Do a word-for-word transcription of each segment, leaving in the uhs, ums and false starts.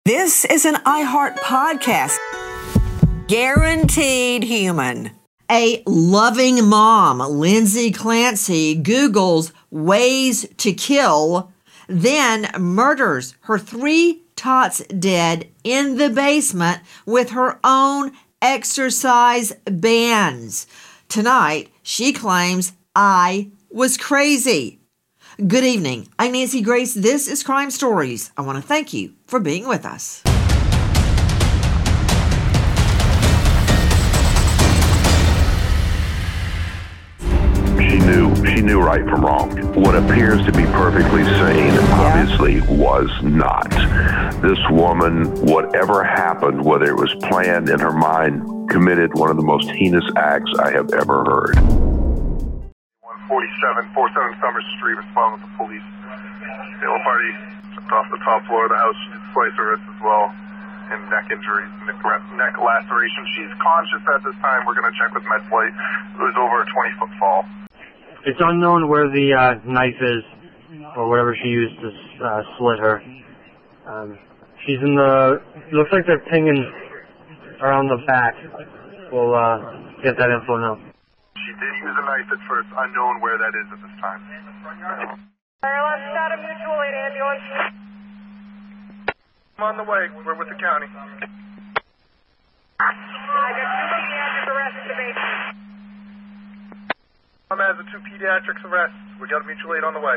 This is an iHeart podcast. Guaranteed human. A loving mom, Lindsay Clancy, Googles ways to kill, then murders her three tots dead in the basement with her own exercise bands. Tonight, she claims I was crazy. Good evening. I'm Nancy Grace. This is Crime Stories. I want to thank you for being with us. She knew, she knew right from wrong. What appears to be perfectly sane, yeah. obviously was not. This woman, whatever happened, whether it was planned in her mind, committed one of the most heinous acts I have ever heard. one forty-seven, forty-seven Summers Street, respond with the police. Yellow party jumped off the top floor of the house. She sliced her wrist as well, and neck injuries, neck, neck laceration. She's conscious at this time. We're going to check with MedFlight. It was over a twenty-foot fall. It's unknown where the uh, knife is, or whatever she used to uh, slit her. Um, she's in the, it looks like they're pinging around the back. We'll uh, get that info now. She did use a knife at first, unknown where that is at this time. Maryland, start a mutual aid ambulance. I'm on the way. We're with the county. I got two pediatric arrests in the basement. I'm as the two pediatrics arrests. We got a mutual aid on the way.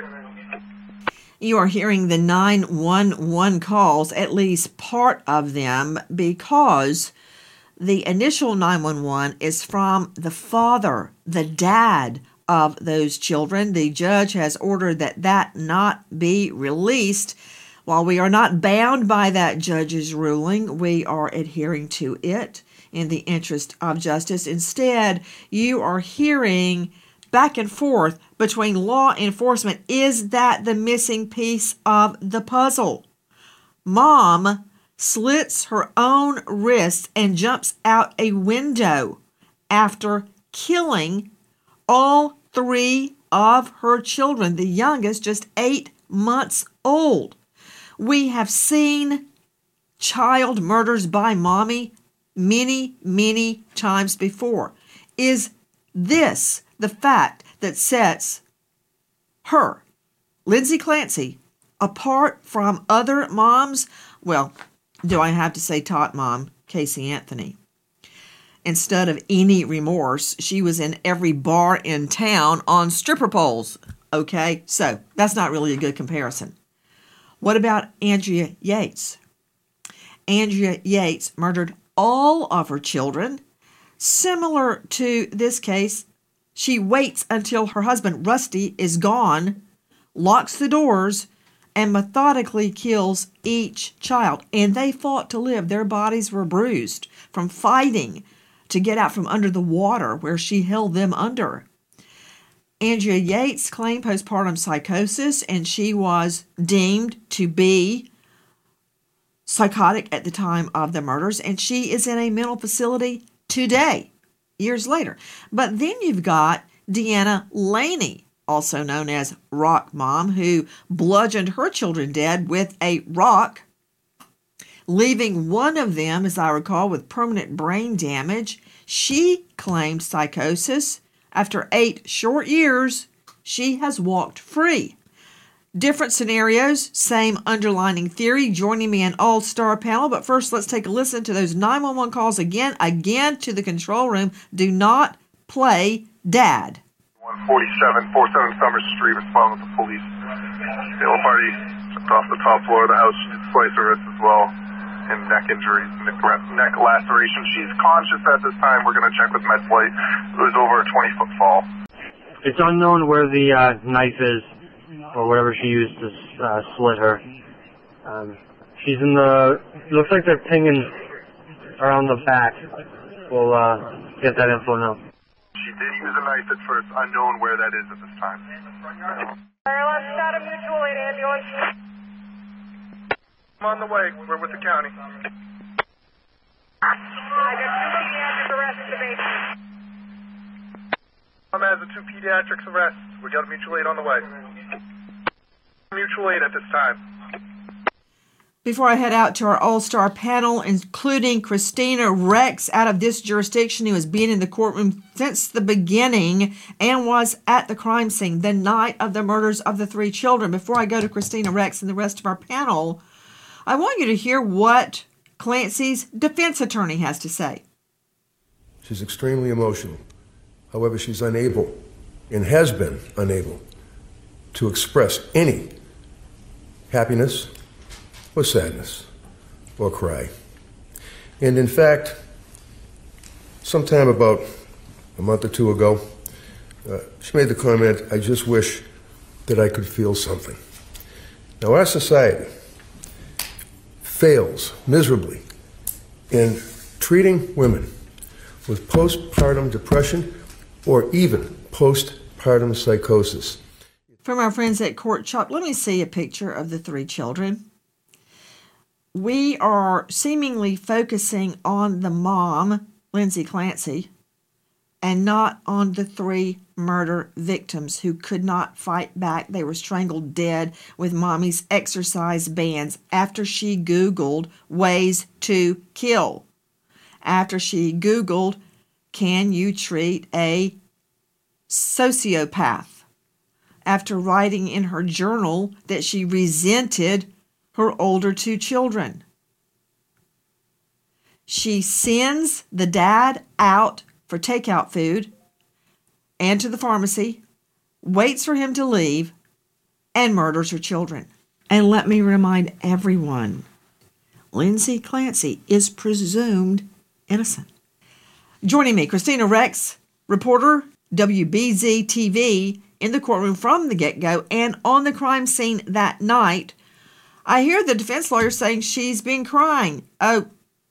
You are hearing the nine one one calls, at least part of them, because the initial nine one one is from the father, the dad of those children. The judge has ordered that that not be released. While we are not bound by that judge's ruling, we are adhering to it in the interest of justice. Instead, you are hearing back and forth between law enforcement. Is that the missing piece of the puzzle? Mom slits her own wrist and jumps out a window after killing all three of her children, the youngest just eight months old. We have seen child murders by mommy many, many times before. Is this the fact that sets her, Lindsay Clancy, apart from other moms? Well, do I have to say tot mom, Casey Anthony? Instead of any remorse, she was in every bar in town on stripper poles. Okay, so that's not really a good comparison. What about Andrea Yates? Andrea Yates murdered all of her children. Similar to this case, she waits until her husband, Rusty, is gone, locks the doors, and methodically kills each child. And they fought to live. Their bodies were bruised from fighting to get out from under the water where she held them under. Andrea Yates claimed postpartum psychosis, and she was deemed to be psychotic at the time of the murders, and she is in a mental facility today, years later. But then you've got Deanna Laney, also known as Rock Mom, who bludgeoned her children dead with a rock, leaving one of them, as I recall, with permanent brain damage. She claimed psychosis. After eight short years, she has walked free. Different scenarios, same underlining theory. Joining me an all-star panel, but first let's take a listen to those nine one one calls again, again to the control room. Do not play dad. one forty-seven, forty-seven Summers Street, respond with the police. Yellow party jumped off the top floor of the house. She sliced her wrist as well, and neck injuries, neck, neck laceration. She's conscious at this time. We're going to check with MedFlight. It was over a twenty-foot fall. It's unknown where the uh, knife is, or whatever she used to uh, slit her. Um, she's in the, it looks like they're pinging around the back. We'll uh, get that info now. She did use a knife at first, unknown where that is at this time. Maryland, start a mutual aid ambulance. I'm on the way. We're with the county. I got two pediatric arrests in the basement. I'm as the two pediatrics arrests. We got a mutual aid on the way. Mutual aid at this time. Before I head out to our all-star panel, including Christina Rex out of this jurisdiction, who has been in the courtroom since the beginning and was at the crime scene the night of the murders of the three children. Before I go to Christina Rex and the rest of our panel, I want you to hear what Clancy's defense attorney has to say. She's extremely emotional. However, she's unable and has been unable to express any happiness or sadness or cry. And in fact, sometime about a month or two ago, uh, she made the comment, "I just wish that I could feel something." Now, our society fails miserably in treating women with postpartum depression or even postpartum psychosis. From our friends at Court Shop, let me see a picture of the three children. We are seemingly focusing on the mom, Lindsay Clancy, and not on the three murder victims who could not fight back. They were strangled dead with mommy's exercise bands after she Googled ways to kill. After she Googled, can you treat a sociopath? After writing in her journal that she resented her older two children. She sends the dad out for takeout food and to the pharmacy, waits for him to leave, and murders her children. And let me remind everyone, Lindsay Clancy is presumed innocent. Joining me, Christina Rex, reporter, W B Z T V, in the courtroom from the get-go and on the crime scene that night. I hear the defense lawyer saying she's been crying. Oh,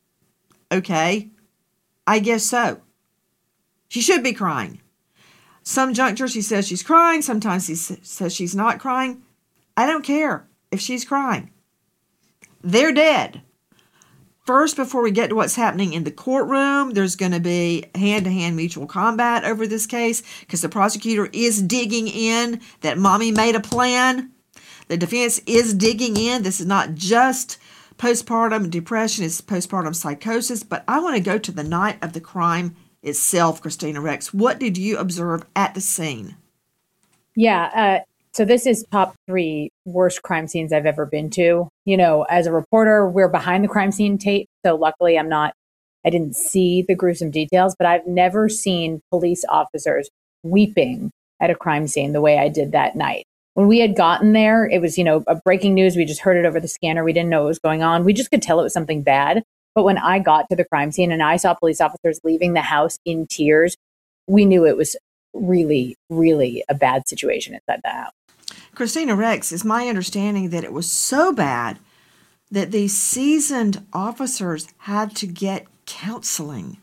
okay. I guess so. She should be crying. Some juncture she says she's crying. Sometimes she says she's not crying. I don't care if she's crying. They're dead. First, before we get to what's happening in the courtroom, there's going to be hand-to-hand mutual combat over this case because the prosecutor is digging in that mommy made a plan. The defense is digging in. This is not just postpartum depression, it's postpartum psychosis. But I want to go to the night of the crime itself, Christina Rex. What did you observe at the scene? Yeah, uh, so this is top three worst crime scenes I've ever been to. You know, as a reporter, we're behind the crime scene tape. So luckily I'm not, I didn't see the gruesome details, but I've never seen police officers weeping at a crime scene the way I did that night. When we had gotten there, it was, you know, a breaking news. We just heard it over the scanner. We didn't know what was going on. We just could tell it was something bad. But when I got to the crime scene and I saw police officers leaving the house in tears, we knew it was really, really a bad situation inside the house. Christina Rex, it's my understanding that it was so bad that these seasoned officers had to get counseling.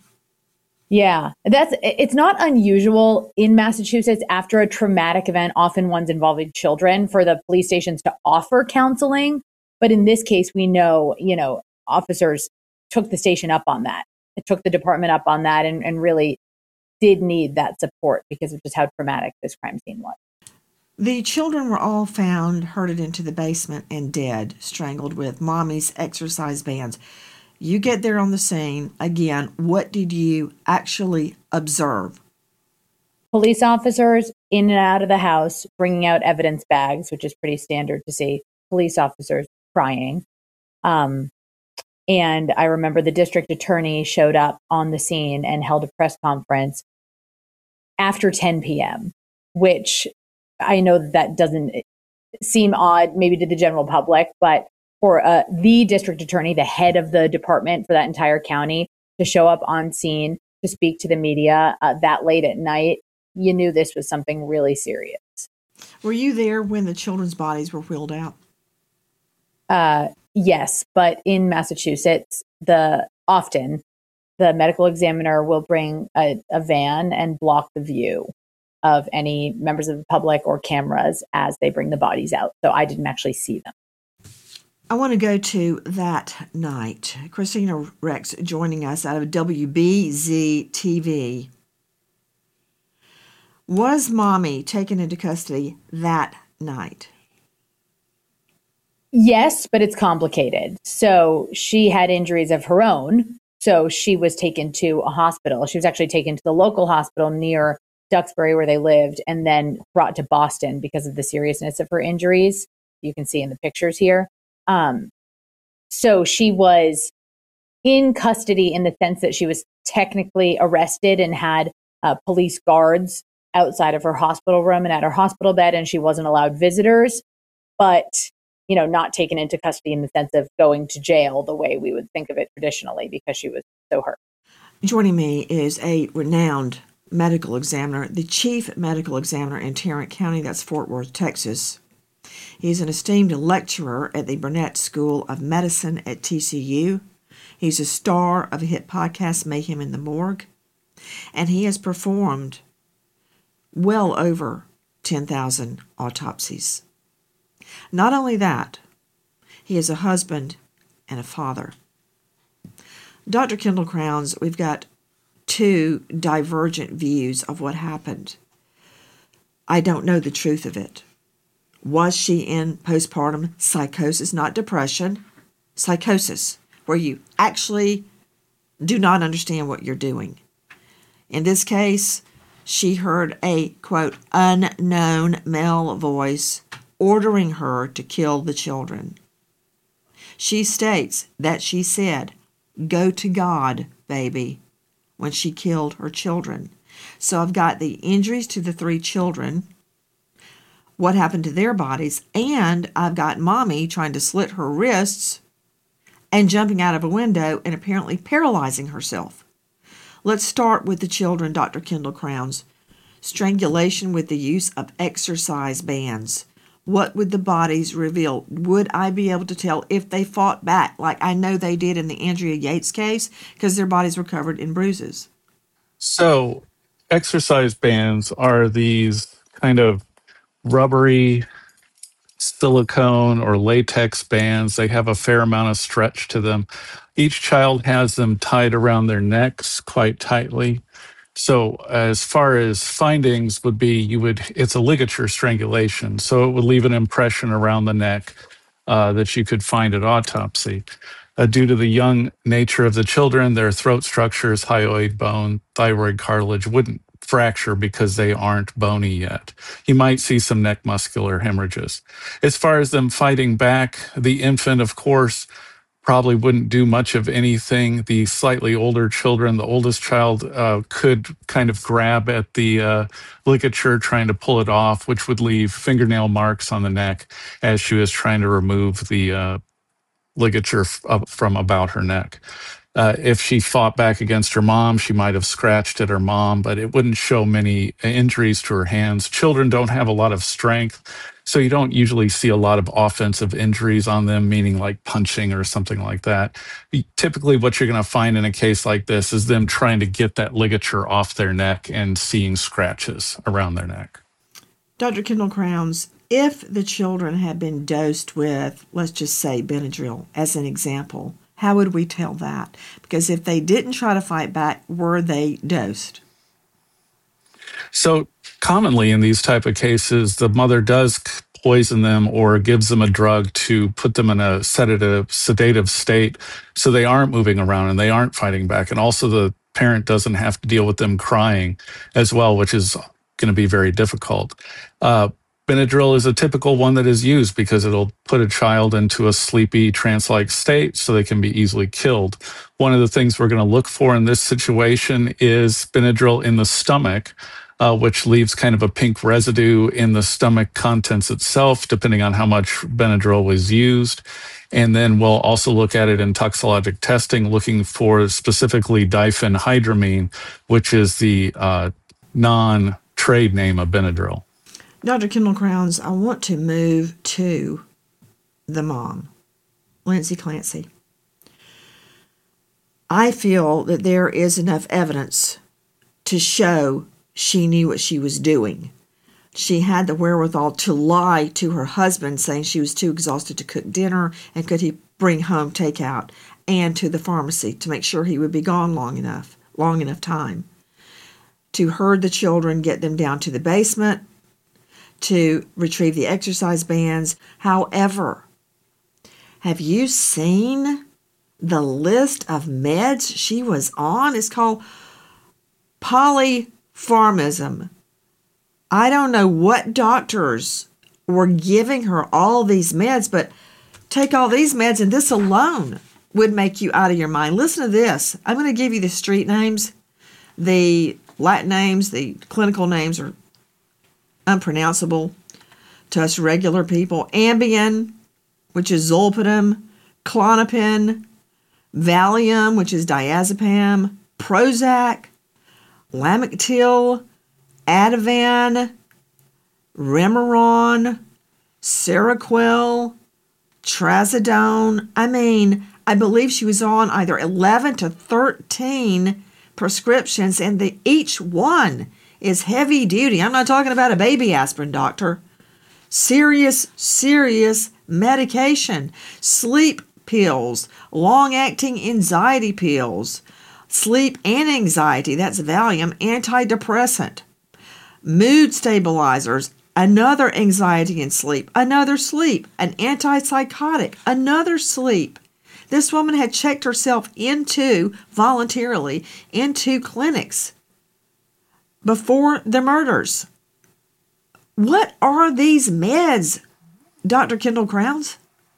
Yeah, that's it's not unusual in Massachusetts after a traumatic event, often ones involving children, for the police stations to offer counseling. But in this case, we know, you know, officers took the station up on that. It took the department up on that and, and really did need that support because of just how traumatic this crime scene was. The children were all found herded into the basement and dead, strangled with mommy's exercise bands. You get there on the scene. Again, what did you actually observe? Police officers in and out of the house, bringing out evidence bags, which is pretty standard to see. Police officers crying. Um, and I remember the district attorney showed up on the scene and held a press conference after ten p.m., which I know that, that doesn't seem odd maybe to the general public, but for uh, the district attorney, the head of the department for that entire county, to show up on scene to speak to the media uh, that late at night, you knew this was something really serious. Were you there when the children's bodies were wheeled out? Uh, yes, but in Massachusetts, the often the medical examiner will bring a, a van and block the view of any members of the public or cameras as they bring the bodies out. So I didn't actually see them. I want to go to that night. Christina Rex joining us out of W B Z T V. Was mommy taken into custody that night? Yes, but it's complicated. So she had injuries of her own. So she was taken to a hospital. She was actually taken to the local hospital near Duxbury where they lived and then brought to Boston because of the seriousness of her injuries. You can see in the pictures here. Um, so she was in custody in the sense that she was technically arrested and had uh, police guards outside of her hospital room and at her hospital bed, and she wasn't allowed visitors, but, you know, not taken into custody in the sense of going to jail the way we would think of it traditionally because she was so hurt. Joining me is a renowned medical examiner, the chief medical examiner in Tarrant County, that's Fort Worth, Texas. He's an esteemed lecturer at the Burnett School of Medicine at T C U. He's a star of a hit podcast, Mayhem in the Morgue, and he has performed well over ten thousand autopsies. Not only that, he is a husband and a father. Doctor Kendall Crowns, we've got two divergent views of what happened. I don't know the truth of it. Was she in postpartum psychosis, not depression, psychosis, where you actually do not understand what you're doing? In this case, she heard a, quote, unknown male voice ordering her to kill the children. She states that she said, "Go to God, baby," when she killed her children. So I've got the injuries to the three children, what happened to their bodies, and I've got mommy trying to slit her wrists and jumping out of a window and apparently paralyzing herself. Let's start with the children, Doctor Kendall Crowns. Strangulation with the use of exercise bands. What would the bodies reveal? Would I be able to tell if they fought back like I know they did in the Andrea Yates case because their bodies were covered in bruises? So exercise bands are these kind of rubbery silicone or latex bands. They have a fair amount of stretch to them. Each child has them tied around their necks quite tightly. So as far as findings would be, you would, it's a ligature strangulation. So it would leave an impression around the neck uh, that you could find at autopsy. Uh, due to the young nature of the children, their throat structures, hyoid bone, thyroid cartilage wouldn't fracture because they aren't bony yet. You might see some neck muscular hemorrhages. As far as them fighting back, the infant, of course, probably wouldn't do much of anything. The slightly older children, the oldest child uh, could kind of grab at the uh, ligature trying to pull it off, which would leave fingernail marks on the neck as she was trying to remove the uh, ligature f- up from about her neck. Uh, if she fought back against her mom, she might have scratched at her mom, but it wouldn't show many injuries to her hands. Children don't have a lot of strength, so you don't usually see a lot of offensive injuries on them, meaning like punching or something like that. Typically, what you're going to find in a case like this is them trying to get that ligature off their neck and seeing scratches around their neck. Doctor Kendall Crowns, if the children had been dosed with, let's just say, Benadryl as an example, how would we tell that? Because if they didn't try to fight back, were they dosed? So commonly in these type of cases, the mother does poison them or gives them a drug to put them in a sedative, sedative state so they aren't moving around and they aren't fighting back. And also the parent doesn't have to deal with them crying as well, which is going to be very difficult. Uh, Benadryl is a typical one that is used because it'll put a child into a sleepy trance-like state so they can be easily killed. One of the things we're going to look for in this situation is Benadryl in the stomach, uh, which leaves kind of a pink residue in the stomach contents itself, depending on how much Benadryl was used. And then we'll also look at it in toxicologic testing, looking for specifically diphenhydramine, which is the uh, non-trade name of Benadryl. Doctor Kendall Crowns, I want to move to the mom, Lindsay Clancy. I feel that there is enough evidence to show she knew what she was doing. She had the wherewithal to lie to her husband, saying she was too exhausted to cook dinner and could he bring home takeout, and to the pharmacy to make sure he would be gone long enough, long enough time, to herd the children, get them down to the basement, to retrieve the exercise bands. However, Have you seen the list of meds she was on? It's called polypharmacy. I don't know what doctors were giving her all these meds, but take all these meds and this alone would make you out of your mind. Listen to this. I'm going to give you the street names. The Latin names, the clinical names are unpronounceable to us regular people. Ambien, which is Zolpidem, Klonopin, Valium, which is diazepam, Prozac, Lamictal, Ativan, Remeron, Seroquel, Trazodone. I mean, I believe she was on either eleven to thirteen prescriptions, and the, each one is heavy duty. I'm not talking about a baby aspirin, doctor. Serious, serious medication. Sleep pills, long-acting anxiety pills, sleep and anxiety, that's Valium, antidepressant, mood stabilizers, another anxiety and sleep, another sleep, an antipsychotic, another sleep. This woman had checked herself into, voluntarily, into clinics before the murders. What are these meds, Doctor Kendall Crowns?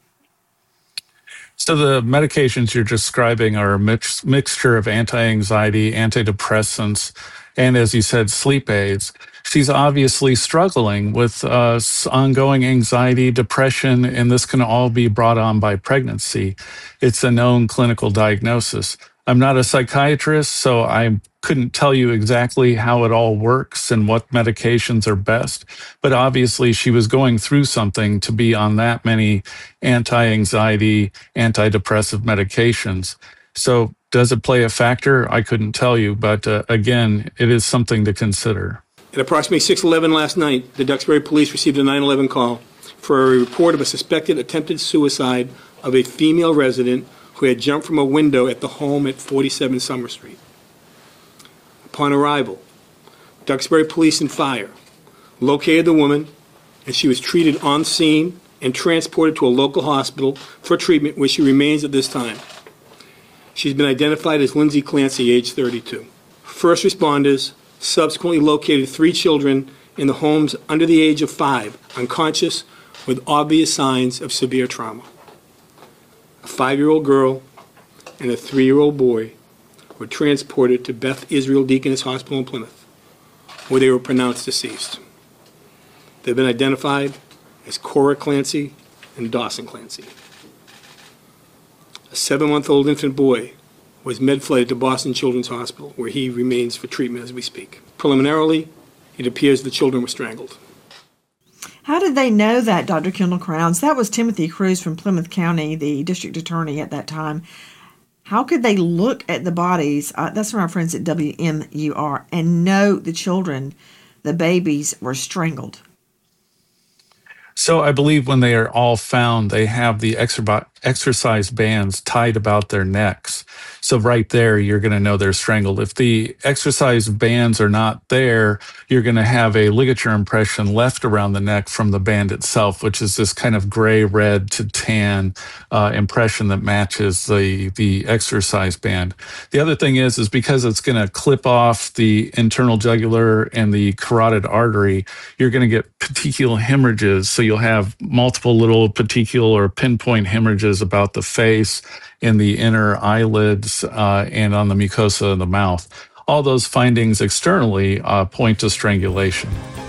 So the medications you're describing are a mix, mixture of anti-anxiety, antidepressants, and as you said, sleep aids. She's obviously struggling with uh, ongoing anxiety, depression, and this can all be brought on by pregnancy. It's a known clinical diagnosis. I'm not a psychiatrist, so I couldn't tell you exactly how it all works and what medications are best, but obviously she was going through something to be on that many anti-anxiety, antidepressive medications. So does it play a factor? I couldn't tell you, but uh, again, it is something to consider. At approximately six eleven last night, the Duxbury Police received a nine one one call for a report of a suspected attempted suicide of a female resident who had jumped from a window at the home at forty-seven Summer Street. Upon arrival, Duxbury Police and Fire located the woman, and she was treated on scene and transported to a local hospital for treatment, where she remains at this time. She's been identified as Lindsay Clancy, age thirty-two. First responders subsequently located three children in the homes under the age of five, unconscious with obvious signs of severe trauma. A five-year-old girl and a three-year-old boy were transported to Beth Israel Deaconess Hospital in Plymouth, where they were pronounced deceased. They've been identified as Cora Clancy and Dawson Clancy. A seven-month-old infant boy was med-flighted to Boston Children's Hospital, where he remains for treatment as we speak. Preliminarily, it appears the children were strangled. How did they know that, Doctor Kendall Crowns? That was Timothy Cruz from Plymouth County, the district attorney at that time. How could they look at the bodies, uh, that's from our friends at W M U R, and know the children, the babies, were strangled? So I believe when they are all found, they have the exer- exercise bands tied about their necks. So right there, you're going to know they're strangled. If the exercise bands are not there, you're going to have a ligature impression left around the neck from the band itself, which is this kind of gray, red to tan uh, impression that matches the, the exercise band. The other thing is, is because it's going to clip off the internal jugular and the carotid artery, you're going to get petechial hemorrhages. So you'll have multiple little petechial or pinpoint hemorrhages about the face, in the inner eyelids, uh, and on the mucosa of the mouth. All those findings externally uh, point to strangulation.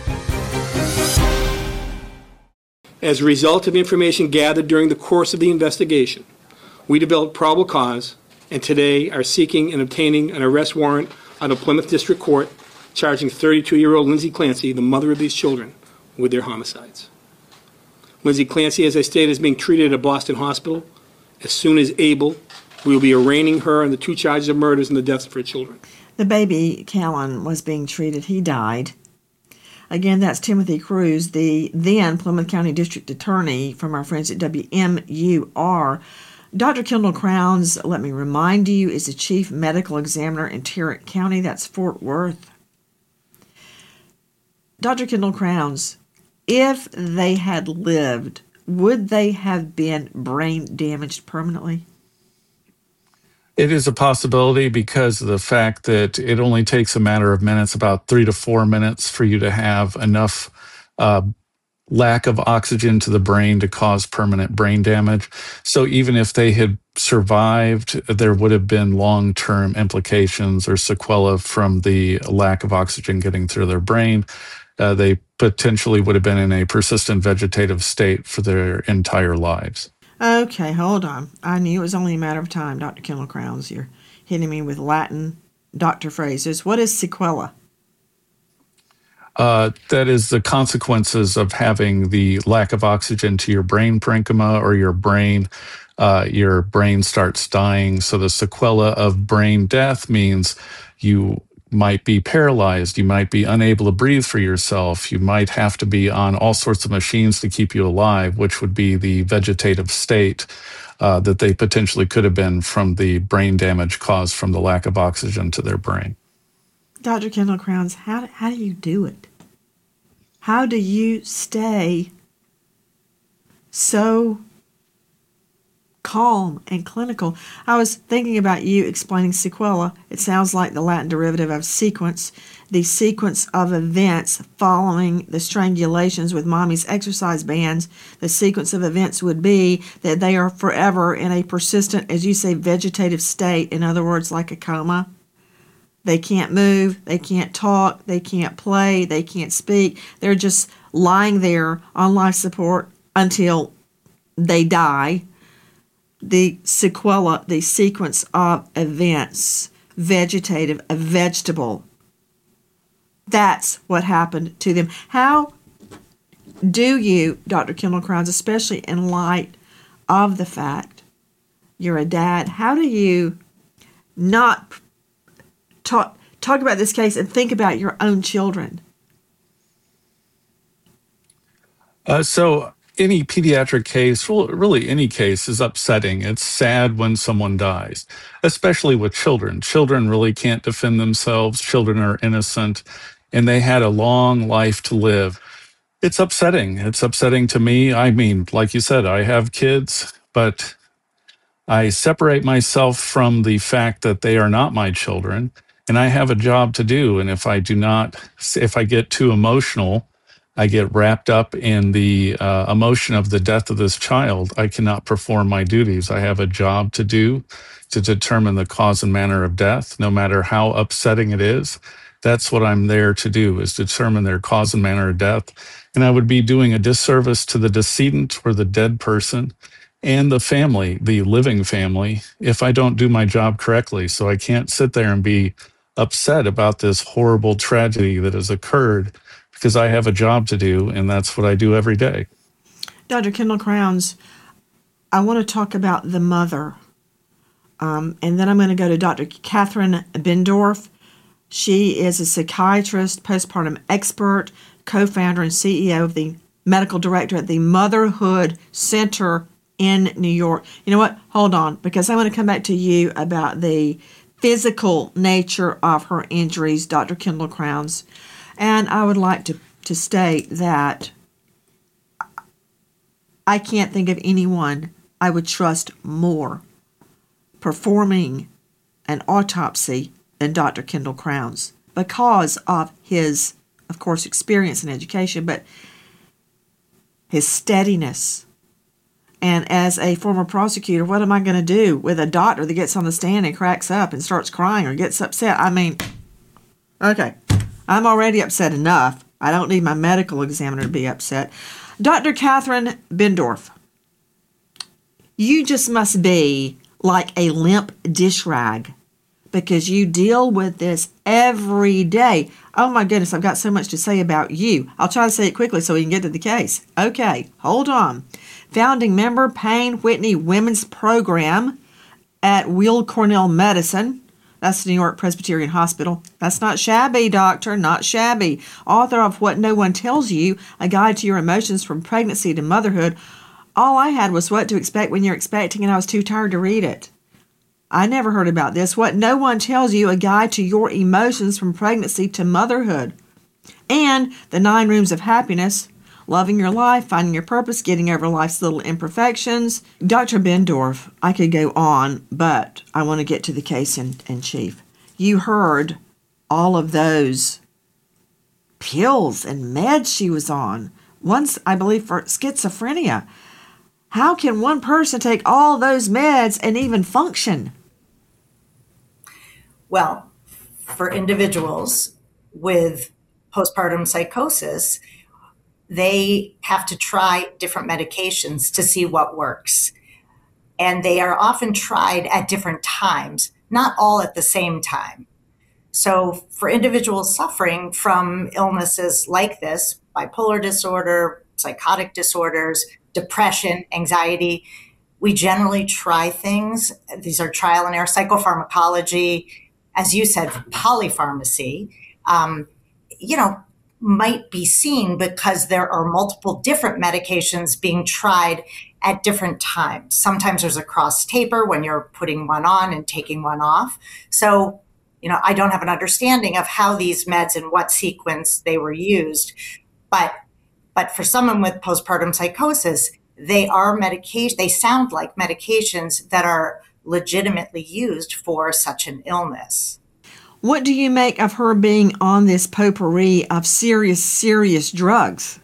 As a result of information gathered during the course of the investigation, we developed probable cause, and today are seeking and obtaining an arrest warrant out of Plymouth District Court, charging thirty-two-year-old Lindsay Clancy, the mother of these children, with their homicides. Lindsay Clancy, as I stated, is being treated at a Boston hospital. As soon as able, we will be arraigning her on the two charges of murders and the deaths of her children. The baby, Callan, was being treated. He died. Again, that's Timothy Cruz, the then Plymouth County District Attorney from our friends at W M U R. Doctor Kendall Crowns, let me remind you, is the Chief Medical Examiner in Tarrant County. That's Fort Worth. Doctor Kendall Crowns, if they had lived would they have been brain damaged permanently? It is a possibility because of the fact that it only takes a matter of minutes, about three to four minutes, for you to have enough uh, lack of oxygen to the brain to cause permanent brain damage. So even if they had survived, there would have been long-term implications or sequelae from the lack of oxygen getting through their brain. Uh, they potentially would have been in a persistent vegetative state for their entire lives. Okay, hold on. I knew it was only a matter of time, Doctor Kendall Crowns. You're hitting me with Latin doctor phrases. What is sequela? Uh, that is the consequences of having the lack of oxygen to your brain parenchyma or your brain. Uh, your brain starts dying. So the sequela of brain death means you might be paralyzed. You might be unable to breathe for yourself. You might have to be on all sorts of machines to keep you alive, which would be the vegetative state uh, that they potentially could have been from the brain damage caused from the lack of oxygen to their brain. Doctor Kendall Crowns, how, how do you do it? How do you stay so calm and clinical? I was thinking about you explaining sequela. It sounds like the Latin derivative of sequence, the sequence of events following the strangulations with mommy's exercise bands. The sequence of events would be that they are forever in a persistent, as you say, vegetative state. In other words, like a coma. They can't move, they can't talk, they can't play, they can't speak. They're just lying there on life support until they die. The sequela, the sequence of events, vegetative, a vegetable. That's what happened to them. How do you, Doctor Kendall Crowns, especially in light of the fact you're a dad, how do you not talk, talk about this case and think about your own children? Uh, so any pediatric case, well, really any case, is upsetting. It's sad when someone dies, especially with children. Children really can't defend themselves. Children are innocent, and they had a long life to live. It's upsetting. It's upsetting to me. I mean, like you said, I have kids, but I separate myself from the fact that they are not my children, and I have a job to do. And if I do not, if I get too emotional, I get wrapped up in the uh, emotion of the death of this child, I cannot perform my duties. I have a job to do to determine the cause and manner of death, no matter how upsetting it is. That's what I'm there to do, is determine their cause and manner of death. And I would be doing a disservice to the decedent or the dead person and the family, the living family, if I don't do my job correctly. So I can't sit there and be upset about this horrible tragedy that has occurred, because I have a job to do, and that's what I do every day. Doctor Kendall Crowns, I want to talk about the mother, um, and then I'm going to go to Doctor Catherine Bendorf. She is a psychiatrist, postpartum expert, co-founder and C E O of the medical director at the Motherhood Center in New York. You know what? Hold on, because I want to come back to you about the physical nature of her injuries, Doctor Kendall Crowns. And I would like to, to state that I can't think of anyone I would trust more performing an autopsy than Doctor Kendall Crowns, because of his, of course, experience and education, but his steadiness. And as a former prosecutor, what am I going to do with a doctor that gets on the stand and cracks up and starts crying or gets upset? I mean, okay. I'm already upset enough. I don't need my medical examiner to be upset. Doctor Catherine Bendorf, you just must be like a limp dish rag, because you deal with this every day. Oh my goodness, I've got so much to say about you. I'll try to say it quickly so we can get to the case. Okay, hold on. Founding member, Payne Whitney Women's Program at Weill Cornell Medicine. That's New York Presbyterian Hospital. That's not shabby, doctor, not shabby. Author of What No One Tells You, A Guide to Your Emotions from Pregnancy to Motherhood. All I had was What to Expect When You're Expecting, and I was too tired to read it. I never heard about this. What No One Tells You, A Guide to Your Emotions from Pregnancy to Motherhood. And The Nine Rooms of Happiness, loving your life, finding your purpose, getting over life's little imperfections. Doctor Bendorf, I could go on, but I want to get to the case in, in chief. You heard all of those pills and meds she was on. Once, I believe, for schizophrenia. How can one person take all those meds and even function? Well, for individuals with postpartum psychosis, they have to try different medications to see what works. And they are often tried at different times, not all at the same time. So for individuals suffering from illnesses like this, bipolar disorder, psychotic disorders, depression, anxiety, we generally try things. These are trial and error psychopharmacology, as you said, polypharmacy, um, you know, might be seen because there are multiple different medications being tried at different times. Sometimes there's a cross taper when you're putting one on and taking one off. So, you know, I don't have an understanding of how these meds and what sequence they were used, but but for someone with postpartum psychosis, they are medication. They sound like medications that are legitimately used for such an illness. What do you make of her being on this potpourri of serious, serious drugs?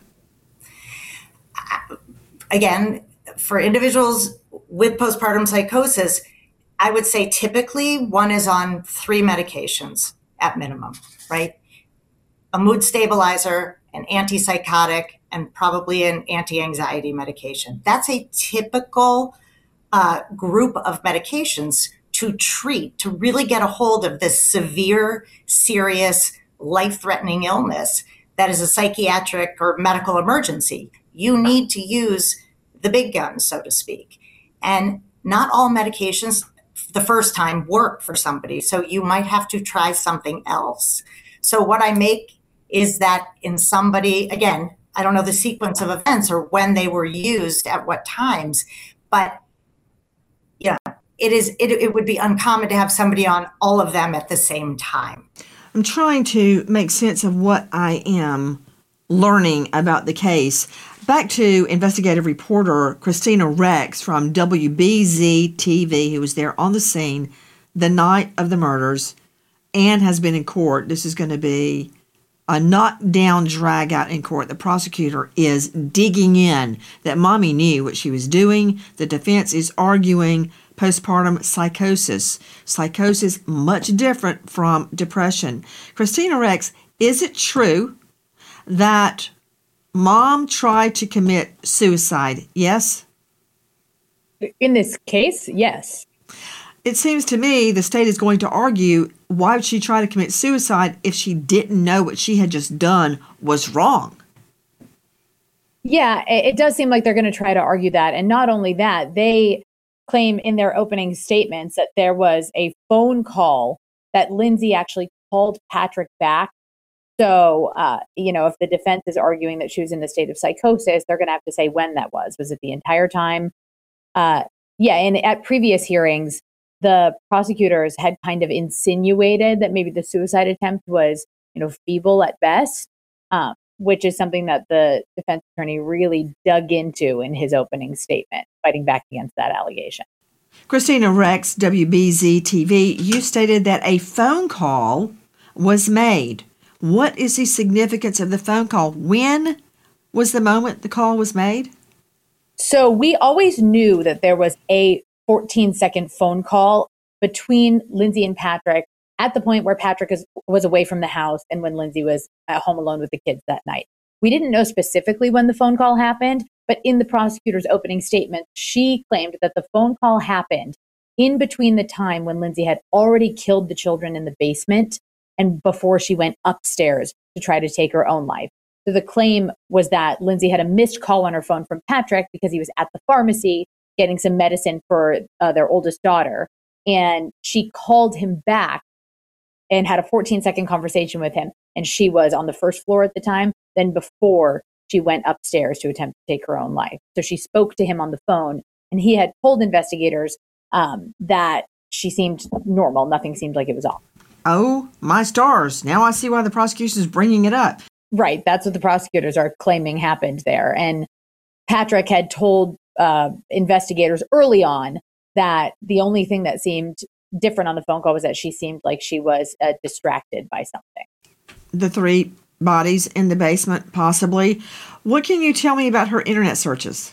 Again, for individuals with postpartum psychosis, I would say typically one is on three medications at minimum, right? A mood stabilizer, an antipsychotic, and probably an anti-anxiety medication. That's a typical uh, group of medications to treat, to really get a hold of this severe, serious, life-threatening illness that is a psychiatric or medical emergency. You need to use the big guns, so to speak. And not all medications the first time work for somebody, so you might have to try something else. So what I make is that in somebody, again, I don't know the sequence of events or when they were used at what times, but yeah, it is. It, it would be uncommon to have somebody on all of them at the same time. I'm trying to make sense of what I am learning about the case. Back to investigative reporter Christina Rex from W B Z T V, who was there on the scene the night of the murders and has been in court. This is going to be a knockdown drag out in court. The prosecutor is digging in that mommy knew what she was doing. The defense is arguing postpartum psychosis. Psychosis much different from depression. Christina Rex, is it true that mom tried to commit suicide? Yes? In this case, yes. It seems to me the state is going to argue, why would she try to commit suicide if she didn't know what she had just done was wrong? Yeah, it does seem like they're going to try to argue that. And not only that, they claim in their opening statements that there was a phone call that Lindsay actually called Patrick back. So, uh, you know, if the defense is arguing that she was in a state of psychosis, they're going to have to say when that was. Was it the entire time? Uh, yeah, and at previous hearings, the prosecutors had kind of insinuated that maybe the suicide attempt was, you know, feeble at best, um, which is something that the defense attorney really dug into in his opening statement, fighting back against that allegation. Christina Rex, W B Z T V, you stated that a phone call was made. What is the significance of the phone call? When was the moment the call was made? So we always knew that there was a fourteen second phone call between Lindsay and Patrick at the point where Patrick is, was away from the house and when Lindsay was at home alone with the kids that night. We didn't know specifically when the phone call happened, but in the prosecutor's opening statement, she claimed that the phone call happened in between the time when Lindsay had already killed the children in the basement and before she went upstairs to try to take her own life. So the claim was that Lindsay had a missed call on her phone from Patrick because he was at the pharmacy getting some medicine for uh, their oldest daughter. And she called him back and had a fourteen second conversation with him. And she was on the first floor at the time, then before she went upstairs to attempt to take her own life. So she spoke to him on the phone, and he had told investigators um, that she seemed normal. Nothing seemed like it was off. Oh, my stars. Now I see why the prosecution is bringing it up. Right. That's what the prosecutors are claiming happened there. And Patrick had told uh, investigators early on that the only thing that seemed different on the phone call was that she seemed like she was uh, distracted by something. The three bodies in the basement, possibly. What can you tell me about her internet searches?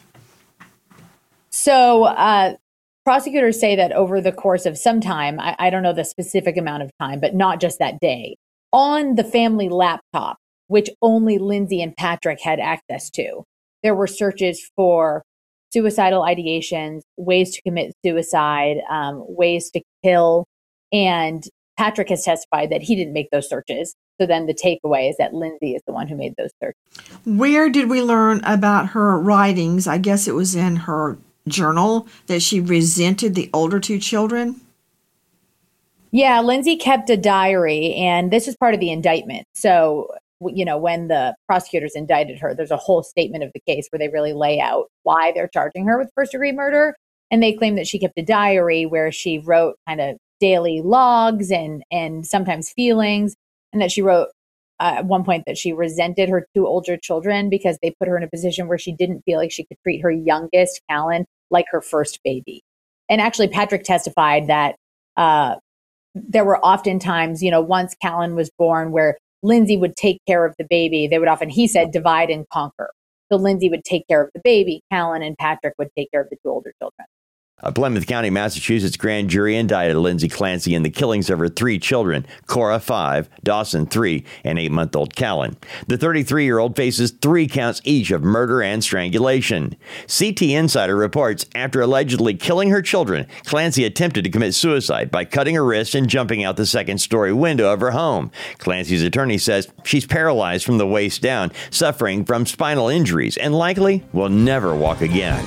So uh, prosecutors say that over the course of some time, I, I don't know the specific amount of time, but not just that day, on the family laptop, which only Lindsay and Patrick had access to, there were searches for suicidal ideations, ways to commit suicide, um, ways to kill. And Patrick has testified that he didn't make those searches. So then the takeaway is that Lindsay is the one who made those searches. Where did we learn about her writings? I guess it was in her journal that she resented the older two children. Yeah, Lindsay kept a diary, and this is part of the indictment. So, you know, when the prosecutors indicted her, there's a whole statement of the case where they really lay out why they're charging her with first degree murder. And they claim that she kept a diary where she wrote kind of daily logs and, and sometimes feelings, and that she wrote uh, at one point that she resented her two older children because they put her in a position where she didn't feel like she could treat her youngest, Callan, like her first baby. And actually, Patrick testified that uh, there were often times, you know, once Callan was born, where Lindsay would take care of the baby. They would often, he said, divide and conquer. So Lindsay would take care of the baby. Callan and Patrick would take care of the two older children. A Plymouth County, Massachusetts grand jury indicted Lindsay Clancy in the killings of her three children, Cora, five, Dawson, three, and eight-month-old Callan. The thirty-three-year-old faces three counts each of murder and strangulation. C T Insider reports after allegedly killing her children, Clancy attempted to commit suicide by cutting her wrists and jumping out the second-story window of her home. Clancy's attorney says she's paralyzed from the waist down, suffering from spinal injuries, and likely will never walk again.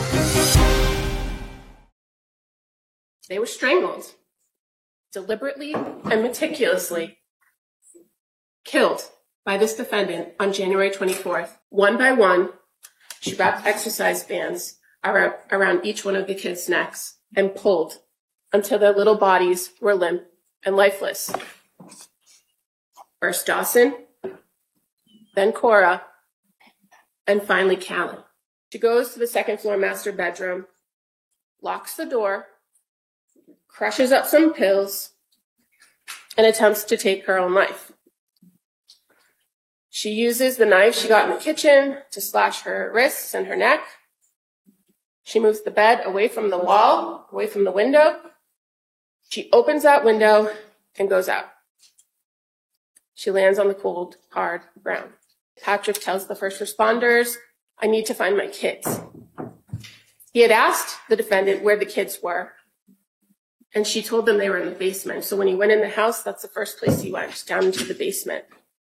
They were strangled, deliberately and meticulously killed by this defendant on January twenty-fourth. One by one, she wrapped exercise bands around, around each one of the kids' necks and pulled until their little bodies were limp and lifeless. First Dawson, then Cora, and finally Callan. She goes to the second floor master bedroom, locks the door, crushes up some pills, and attempts to take her own life. She uses the knife she got in the kitchen to slash her wrists and her neck. She moves the bed away from the wall, away from the window. She opens that window and goes out. She lands on the cold, hard ground. Patrick tells the first responders, "I need to find my kids." He had asked the defendant where the kids were, and she told them they were in the basement. So when he went in the house, that's the first place he went, down into the basement.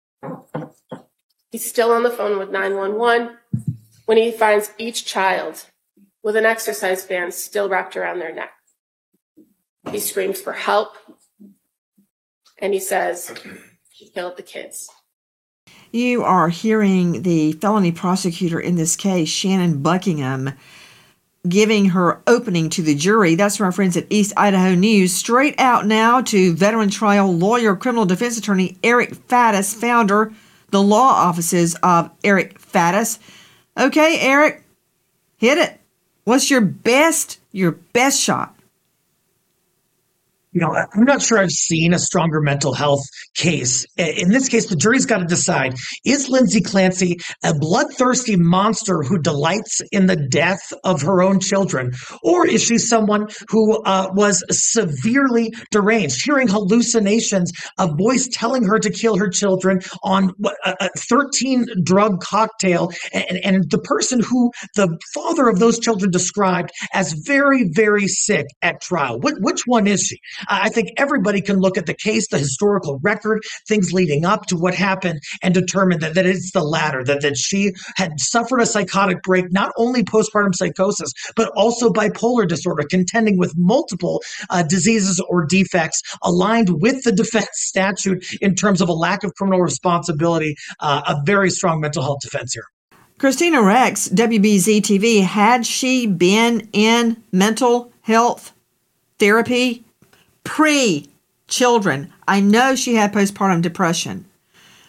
He's still on the phone with nine one one when he finds each child with an exercise band still wrapped around their neck. He screams for help, and he says he killed the kids. You are hearing the felony prosecutor in this case, Shannon Buckingham, giving her opening to the jury. That's from our friends at East Idaho News. Straight out now to veteran trial lawyer, criminal defense attorney Eric Faddis, founder, the law offices of Eric Faddis. Okay, Eric, hit it. What's your best, your best shot? You know, I'm not sure I've seen a stronger mental health case. In this case, the jury's got to decide, is Lindsay Clancy a bloodthirsty monster who delights in the death of her own children? Or is she someone who uh, was severely deranged, hearing hallucinations, a voice telling her to kill her children on a thirteen drug cocktail, and, and the person who the father of those children described as very, very sick at trial? Which, which one is she? I think everybody can look at the case, the historical record, things leading up to what happened, and determine that, that it's the latter, that, that she had suffered a psychotic break, not only postpartum psychosis, but also bipolar disorder, contending with multiple uh, diseases or defects aligned with the defense statute in terms of a lack of criminal responsibility, uh, a very strong mental health defense here. Christina Rex, W B Z T V, had she been in mental health therapy pre-children? I know she had postpartum depression.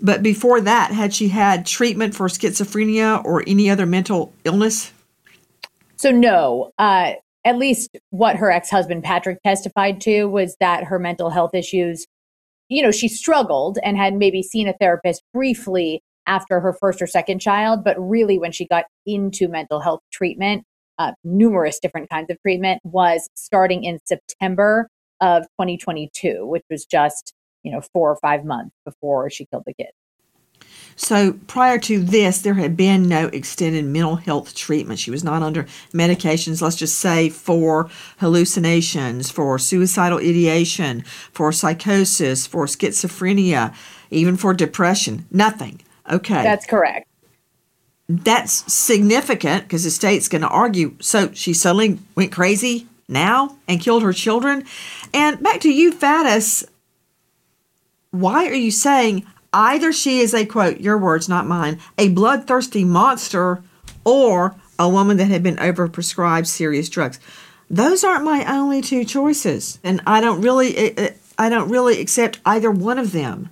But before that, had she had treatment for schizophrenia or any other mental illness? So no, uh, at least what her ex-husband Patrick testified to was that her mental health issues, you know, she struggled and had maybe seen a therapist briefly after her first or second child, but really when she got into mental health treatment, uh, numerous different kinds of treatment, was starting in September of twenty twenty-two, which was just, you know, four or five months before she killed the kid. So prior to this, there had been no extended mental health treatment. She was not under medications, let's just say, for hallucinations, for suicidal ideation, for psychosis, for schizophrenia, even for depression. Nothing. Okay. That's correct. That's significant because the state's going to argue, so she suddenly went crazy now and killed her children. And back to you, Faddis. Why are you saying either she is a, quote, your words, not mine, a bloodthirsty monster, or a woman that had been overprescribed serious drugs? Those aren't my only two choices, and I don't really, I don't really accept either one of them.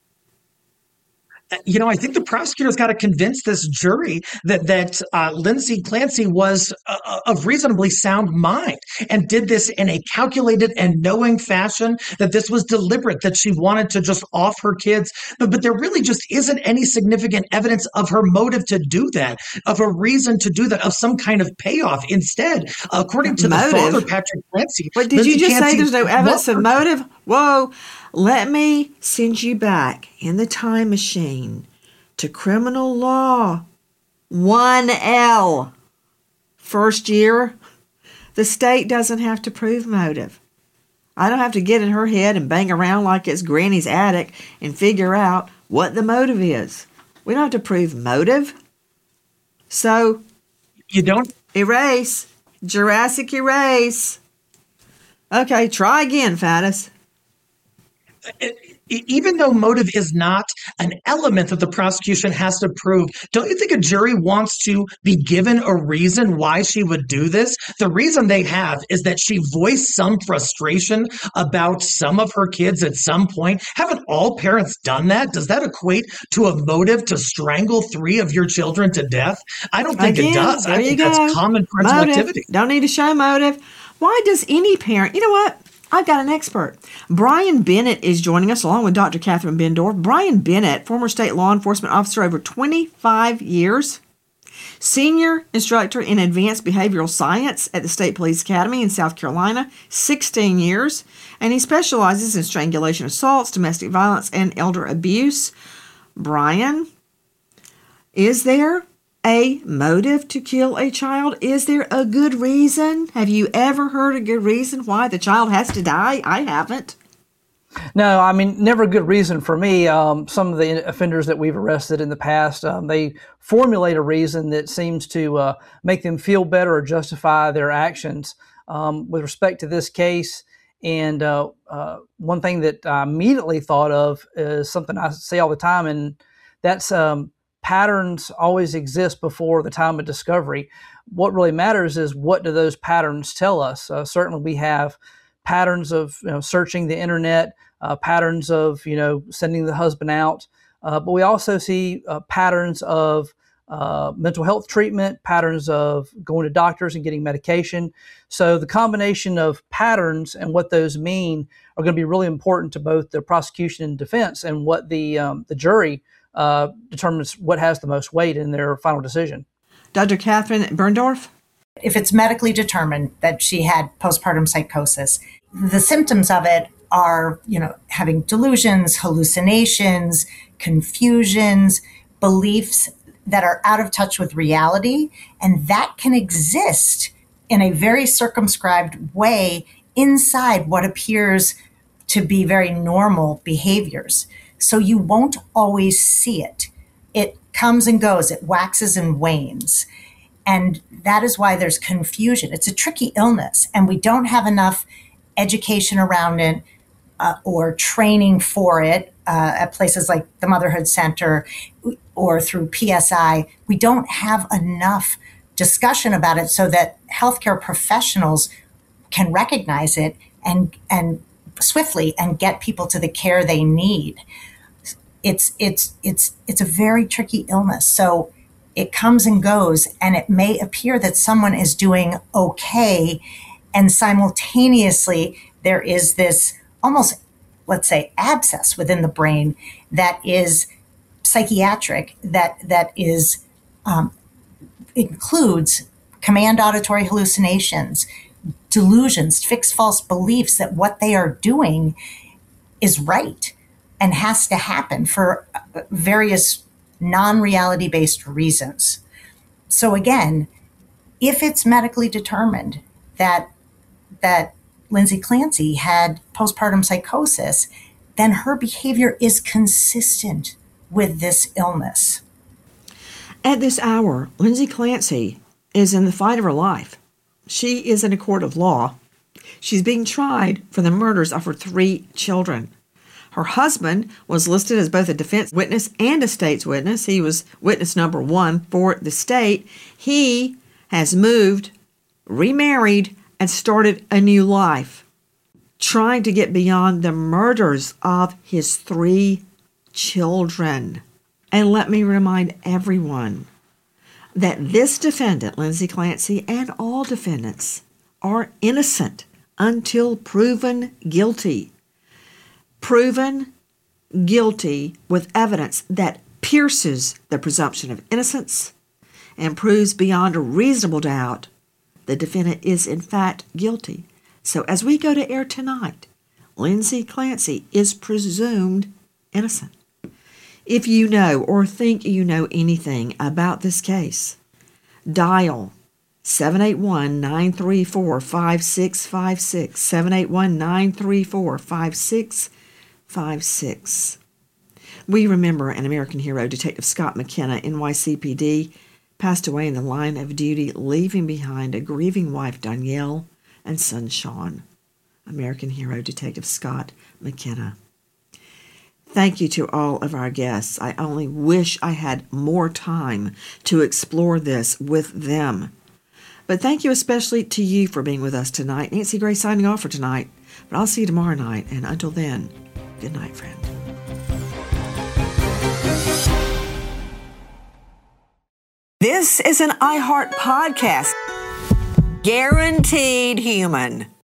You know, I think the prosecutor's got to convince this jury that that uh, Lindsay Clancy was uh, of reasonably sound mind and did this in a calculated and knowing fashion, that this was deliberate, that she wanted to just off her kids. But, but there really just isn't any significant evidence of her motive to do that, of a reason to do that, of some kind of payoff. Instead, according to motive. the father, Patrick Clancy. But did Lindsay you just Clancy say there's no evidence of motive? Whoa. Let me send you back in the time machine to criminal law. one L. First year, the state doesn't have to prove motive. I don't have to get in her head and bang around like it's Granny's attic and figure out what the motive is. We don't have to prove motive. So, you don't erase. Jurassic erase. Okay, try again, Faddis. Even though motive is not an element that the prosecution has to prove, don't you think a jury wants to be given a reason why she would do this? The reason they have is that she voiced some frustration about some of her kids at some point. Haven't all parents done that? Does that equate to a motive to strangle three of your children to death? I don't think Again, it does. there I you think go. that's common parental Motive. activity. Don't need to show motive. Why does any parent, you know what? I've got an expert. Brian Bennett is joining us along with Doctor Catherine Bendorf. Brian Bennett, former state law enforcement officer over twenty-five years, senior instructor in advanced behavioral science at the State Police Academy in South Carolina, sixteen years, and he specializes in strangulation assaults, domestic violence, and elder abuse. Brian, is there a motive to kill a child? Is there a good reason? Have you ever heard a good reason why the child has to die? I haven't. No, I mean, never a good reason for me. Um, some of the offenders that we've arrested in the past, um, they formulate a reason that seems to uh, make them feel better or justify their actions. Um, with respect to this case, and uh, uh, one thing that I immediately thought of is something I say all the time, and that's um, patterns always exist before the time of discovery. What really matters is, what do those patterns tell us? Uh, certainly we have patterns of you know, searching the internet, uh, patterns of you know sending the husband out, uh, but we also see uh, patterns of uh, mental health treatment, patterns of going to doctors and getting medication. So the combination of patterns and what those mean are going to be really important to both the prosecution and defense, and what the um, the jury uh, determines what has the most weight in their final decision. Doctor Catherine Bendorf? If it's medically determined that she had postpartum psychosis, the symptoms of it are, you know, having delusions, hallucinations, confusions, beliefs that are out of touch with reality, and that can exist in a very circumscribed way inside what appears to be very normal behaviors. So you won't always see it. It comes and goes, it waxes and wanes. And that is why there's confusion. It's a tricky illness, and we don't have enough education around it uh, or training for it uh, at places like the Motherhood Center or through P S I. We don't have enough discussion about it so that healthcare professionals can recognize it and and swiftly and get people to the care they need. it's it's it's it's a very tricky illness. So it comes and goes, and it may appear that someone is doing okay, and simultaneously there is this almost, let's say, abscess within the brain that is psychiatric, that that is um, includes command auditory hallucinations, delusions, fixed false beliefs that what they are doing is right and has to happen for various non-reality based reasons. So again, if it's medically determined that that Lindsay Clancy had postpartum psychosis, then her behavior is consistent with this illness. At this hour, Lindsay Clancy is in the fight of her life. She is in a court of law. She's being tried for the murders of her three children. Her husband was listed as both a defense witness and a state's witness. He was witness number one for the state. He has moved, remarried, and started a new life, trying to get beyond the murders of his three children. And let me remind everyone that this defendant, Lindsay Clancy, and all defendants are innocent until proven guilty. Proven guilty with evidence that pierces the presumption of innocence and proves beyond a reasonable doubt the defendant is in fact guilty. So as we go to air tonight, Lindsay Clancy is presumed innocent. If you know or think you know anything about this case, dial seven eight one, nine three four, five six five six, seven eight one, nine three four, five six five six. We remember an American hero, Detective Scott McKenna, N Y C P D, passed away in the line of duty, leaving behind a grieving wife, Danielle, and son, Sean. American hero, Detective Scott McKenna. Thank you to all of our guests. I only wish I had more time to explore this with them. But thank you especially to you for being with us tonight. Nancy Gray signing off for tonight. But I'll see you tomorrow night. And until then, good night, friend. This is an iHeart podcast. Guaranteed human.